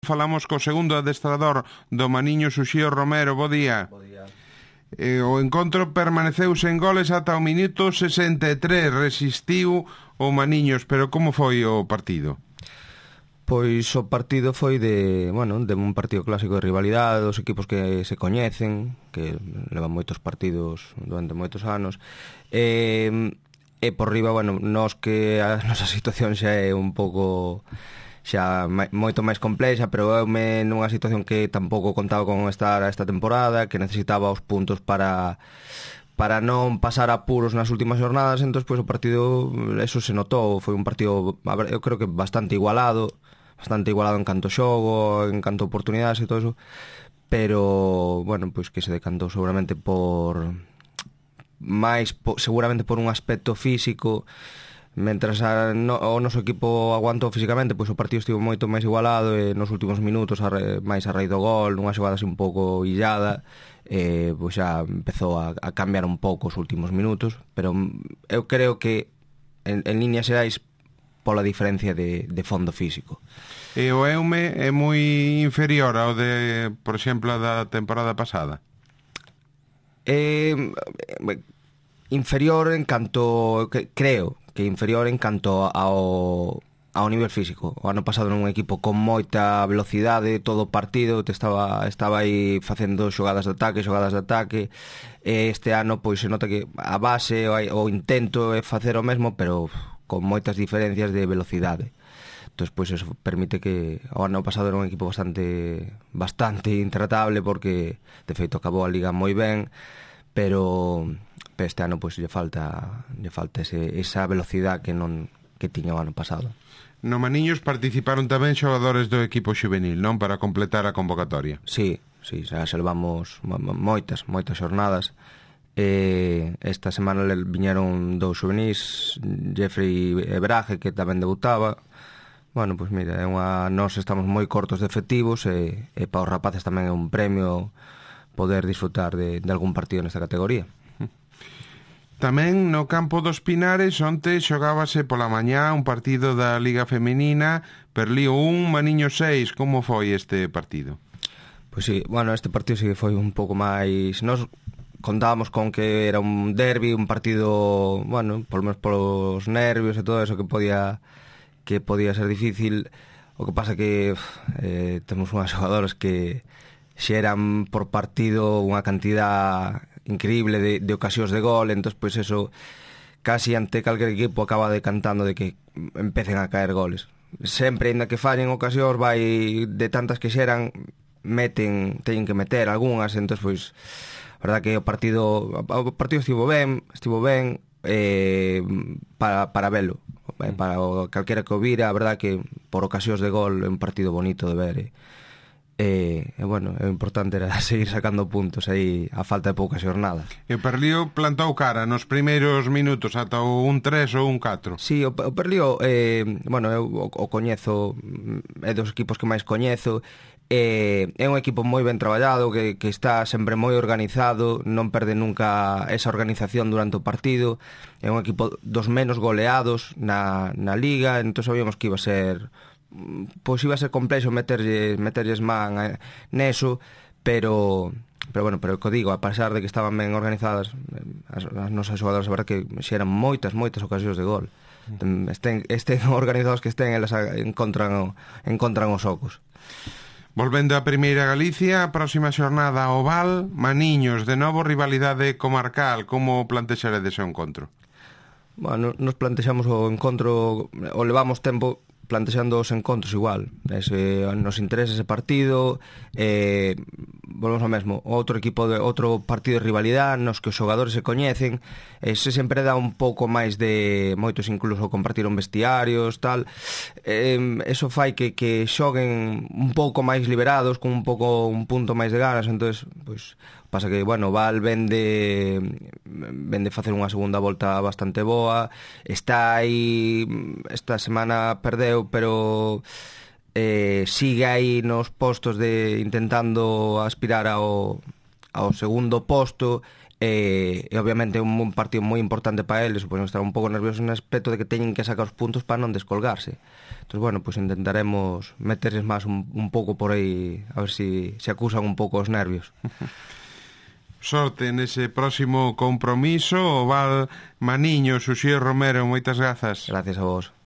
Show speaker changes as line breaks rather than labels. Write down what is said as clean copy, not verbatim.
Falamos co segundo adestrador do Maniños, Uxío Romero. Bo día.
Bo día.
O encontro permaneceu sen goles ata o minuto 63. Resistiu o Maniños, pero como foi o partido?
Pois o partido foi de un partido clásico de rivalidade, dos equipos que se coñecen, que levan moitos partidos durante moitos anos. E por riba, nós que a nosa situación xa é un pouco moito máis complexa, pero eu nunha situación que tampouco contaba con estar esta temporada, que necesitaba os puntos para non pasar apuros nas últimas jornadas. Entón, pois o partido, eso se notou, foi un partido, eu creo que bastante igualado en canto xogo, en canto oportunidades e todo eso, pero, pois que se decantou seguramente seguramente por un aspecto físico. Mentras o noso equipo aguantou físicamente, pois o partido estivo moito máis igualado e nos últimos minutos, máis a raíz do gol, nunha xogada así un pouco illada, pois xa empezou a cambiar un pouco os últimos minutos, pero eu creo que en líneas xerais pola diferencia de fondo físico.
E o Eume é moi inferior ao de, por exemplo, da temporada pasada?
Inferior en canto, creo que inferior en canto ao nivel físico. O ano pasado nun equipo con moita velocidade, todo o partido estaba aí facendo xogadas de ataque, e este ano pois se nota que a base, o intento é facer o mesmo, pero con moitas diferencias de velocidade. Entón, pois eso permite que o ano pasado era un equipo bastante intratable, porque de feito acabou a liga moi ben, pero este ano pois lle falta esa velocidade que tiña o ano pasado.
No Maniños participaron tamén xogadores do equipo xuvenil, non? Para completar a convocatoria.
Sí, xa salvamos moitas xornadas. Esta semana viñeron dous xuvenís, Jeffrey e Braje, que tamén debutaba. Pois mira, nós estamos moi cortos de efectivos, e para os rapaces tamén é un premio poder disfrutar de algún partido nesta categoría.
Tamén no campo dos Pinares onte xogábase pola mañá un partido da Liga Femenina, Perlío 1, Maniños 6. Como foi este partido?
Pois sí, este partido sí que foi un pouco máis... Nós contábamos con que era un derbi, un partido, por lo menos polos nervios e todo eso, que podía ser difícil. O que pasa que temos unhas xogadoras que xeran por partido unha cantidad increíble de ocasións de gol. Entón, pois eso, casi ante calquer equipo acaba decantando de que empecen a caer goles. Sempre, ainda que fallen ocasións, vai de tantas que xeran, teñen que meter algunhas. Entón, pois, a verdad que o partido estivo ben para velo, para calquera que o vira. A verdad que por ocasións de gol é un partido bonito de ver, o importante era seguir sacando puntos aí a falta de poucas xornadas.
E o Perlío plantou cara nos primeiros minutos ata o 1-3 ou 1-4.
Sí, o Perlío, eu o coñezo, é dos equipos que máis coñezo. É un equipo moi ben traballado, que está sempre moi organizado, non perde nunca esa organización durante o partido. É un equipo dos menos goleados na liga, entón sabíamos que iba a ser complexo meterlles man neso, pero o que digo, a pesar de que estaban ben organizadas, as nosas xogadoras, a verdad que xeran moitas ocasións de gol. Estén organizados que estén, elas encontran os ocos.
Volvendo á Primeira Galicia, a próxima xornada Oval, Maniños, de novo rivalidade comarcal. Como plantexaredes o encontro?
Nos plantexamos o encontro, o levamos tempo plantexando os encontros igual. Nos interesa ese partido. Volvemos ao mesmo, outro partido de rivalidade nos que os xogadores se coñecen. Se sempre dá un pouco máis de... Moitos incluso compartiron vestiarios, tal. Eso fai que xoguen un pouco máis liberados, con un punto máis de ganas. Entón, pois, pasa que, Val ven de facer unha segunda volta bastante boa. Está aí, esta semana perdeu, pero sigue aí nos postos de intentando aspirar ao segundo posto. E obviamente é un partido moi importante para eles. Pois están un pouco nerviosos no aspecto de que teñen que sacar os puntos para non descolgarse. Entonces, bueno, pues intentaremos meterles más un pouco por aí, a ver si se acusan un pouco os nervios.
Sorte nese próximo compromiso. O Val Maniño, Xuxía Romero, moitas grazas.
Gracias a vos.